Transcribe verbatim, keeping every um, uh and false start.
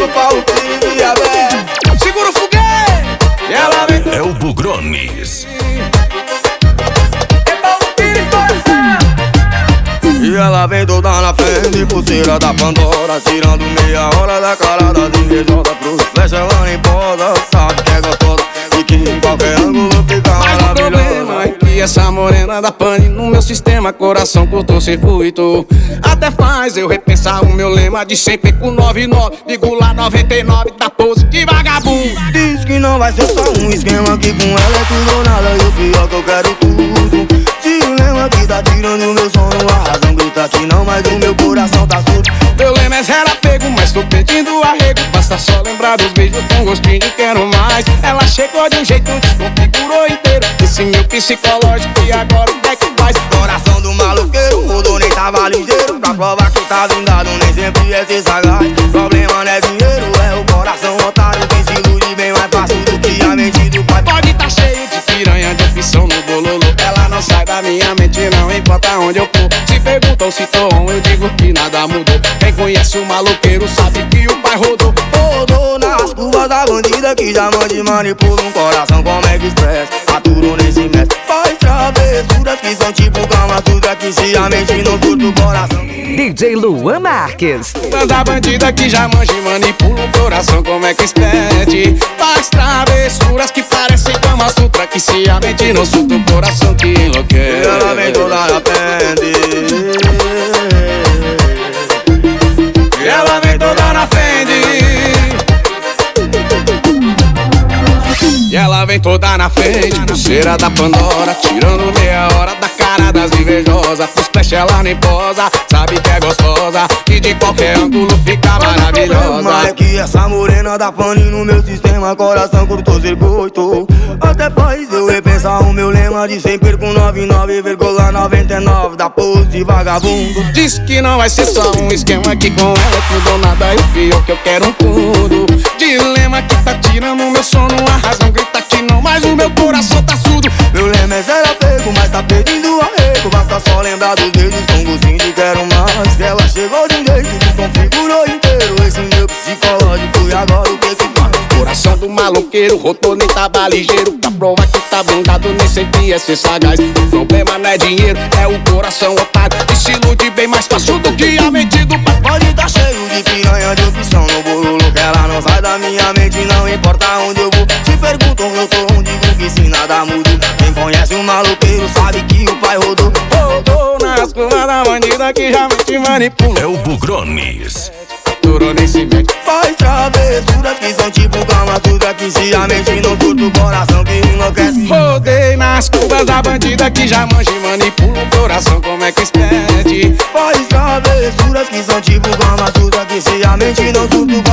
Paulo Freire e a Bé. Segura o foguete. E ela vem. É o Bugrones. E ela vem toda na frente, pulseira da Pandora, tirando meia hora da cara das invejosas. Pro flecha ela nem posa, sabe que é gostosa e que em qualquer ângulo fica Mas o problema é que essa morena da pane no meu sistema, coração cortou circuito. Até faz eu repensar o meu lema de sempre com noventa e nove, ligo lá noventa e nove, da pose de vagabundo. Diz que não vai ser só um esquema, que com ela é tudo ou nada, e o pior que eu quero tudo. Dilema que tá tirando meu sono, a razão grita que não, mas o meu coração tá surdo. Meu lema é zero apego, mas tô pedindo arrego. Basta só lembrar dos beijos com gostinho de quero mais. Ela chegou de um jeito, desconfigurou inteiro esse meu psicológico, e agora o que é que faz? Coração do maloqueiro, rodou nem tava ligeiro. Pra provar que tá blindado, nem sempre é ser sagaz. Problema não é dinheiro, é o coração otário. Quem se ilude bem mais fácil do que a mente do pai. Pode tá cheio de piranha, de opção no bololô. Ela não sai da minha mente, não importa onde eu for. Se perguntam se tô on, eu digo que nada mudou. Quem conhece o maloqueiro sabe que o pai rodou. Rodou nas curvas da bandida que já mande manipula um coração como é que expressa. Aturou nesse mestre, faz travessuras que são tipo Kama Sutra, que se a mente não surta o coração. D J Luan Marques. Mas a bandida que já manja e manipula o coração como é que expede. Faz travessuras que parecem Kama Sutra, que se a mente não surta o coração que enlouquece. E ela vem toda na frente, e ela vem toda na frente, e ela vem toda na frente, pulseira da Pandora, tirando meia hora da cara das invejosas. Pros flash ela nem posa, sabe que é gostosa e de qualquer ângulo fica maravilhosa. Mas é que essa morena da pane no meu sistema, coração cortou circuito. Até faz eu repensar o meu lema de sempre com noventa e nove vírgula noventa e nove, da pose de vagabundo. Diz que não vai ser só um esquema, que com ela é tudo ou nada, e o pior que eu quero um tudo. Dilema que tá tirando meu sono, a razão grita que não, mas o meu coração tá surdo. Meu lema é zero apego, mas tá pedindo arrego. Basta só lembrar dos beijos com gostinho de quero mais. Que ela chegou de um jeito que configurou inteiro esse meu psicológico, e agora o que que faz? Coração do maloqueiro, rodou nem tava ligeiro. Pra provar que tá blindado, nem sempre é ser sagaz. O problema não é dinheiro, é o coração otário, que se ilude bem mais fácil do que a mente do pai. Pode tá cheio de piranha, de opção no bololo, que ela não sai da minha mente, não importa onde eu vou. Se perguntam eu tô onde, digo que se nada muda. Quem conhece o maloqueiro sabe que o pai rodou. Rodou nas curvas da bandida que já te manipula. É o Bugrones. Durou nesse mente. Faz travessuras que são tipo Kama Sutra, que se a mente não surta o coração que enlouquece. Rodei nas curvas da bandida que já manja e manipula o coração como é que expede. Faz travessuras que são tipo Kama Sutra, que se a mente não surta o